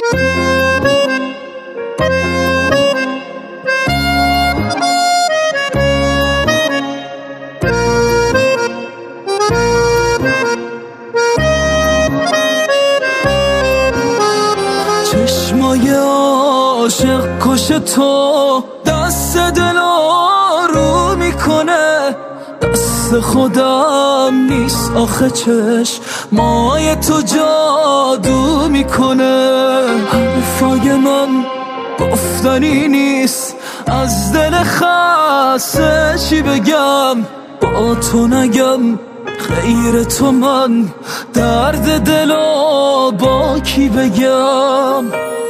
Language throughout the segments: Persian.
چشمای عاشق کش تو دست دل آروم میکنه، دست خودم نیست آخه چشمای تو جادو میکنه. حرفای من گفتنی نیست، از دل خسته چی بگم، با تو نگم غیر تو من درد دلو با کی بگم.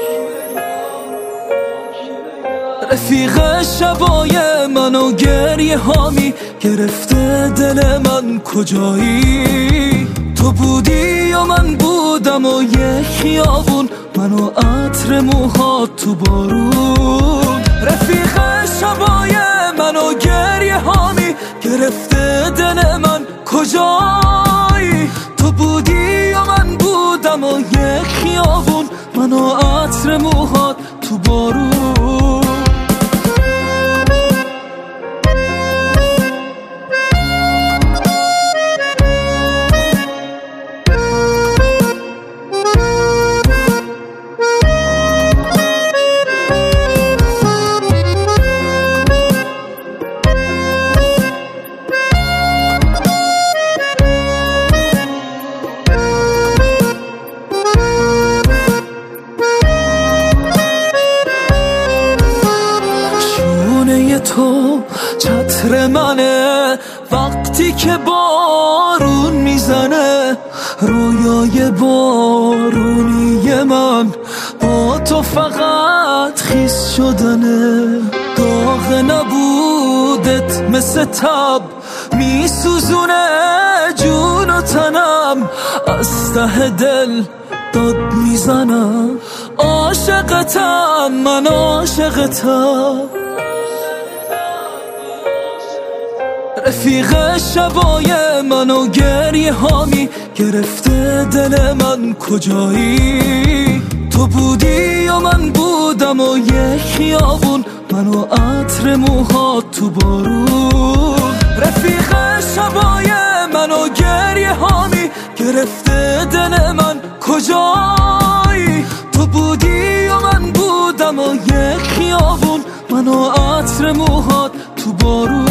رفیق شبای منو گریه هامی گرفته دل من، کجایی؟ تو بودی و من بودم و یه خیابون، منو عطر موهات تو بارون. رفیق شبای منو گریه هامی گرفته دل من، کجایی؟ تو بودی و من بودم و یه خیابون، منو عطر موهات تو بارون. تو چتر منه وقتی که بارون میزنه، رویای بارونی من با تو فقط خیس شدنه. داغ نبودت مثل تب میسوزونه جون و تنم، از ته دل داد میزنم عاشقتم، من عاشقتم. رفیق شبای منو گریه هامی گرفته دل من، کجایی؟ تو بودی و من بودم و یه خیابون، منو عطر موهات تو بارون. رفیق شبای منو گریه هامی گرفته دل من، کجایی؟ تو بودی و من بودم و یه خیابون، منو عطر موهات تو بارون.